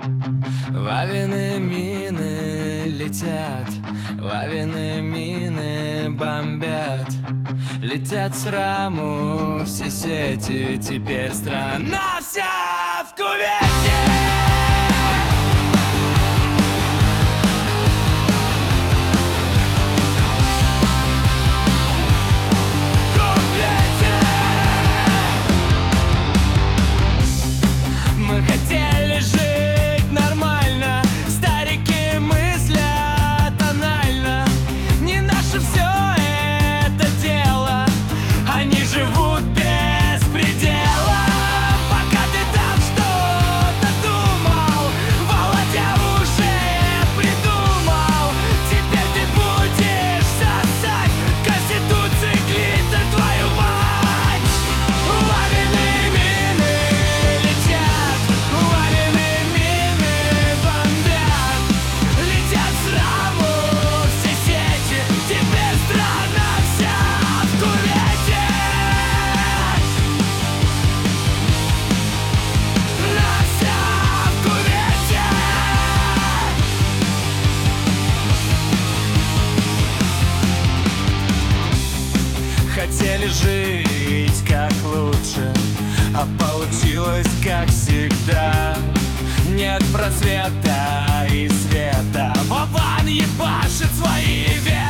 Вавины мины летят, вавины мины бомбят. Летят с раму все сети, теперь страна вся в кувете. Мы хотели жить нормально, старики мыслят тонально. Не наше все это дело, они живут без предела. Пока ты там что-то думал, Володя уже придумал. Теперь ты будешь сосать Конституции глиттер, твою мать. Вавины мины летят, вавины мины бомбят. Летят с раму все сети, теперь страна вся в кувете. Страна вся в кувете. Хотели жить как лучше, а получилось как всегда. Нет просвета и света, Вован ебашит свои вета.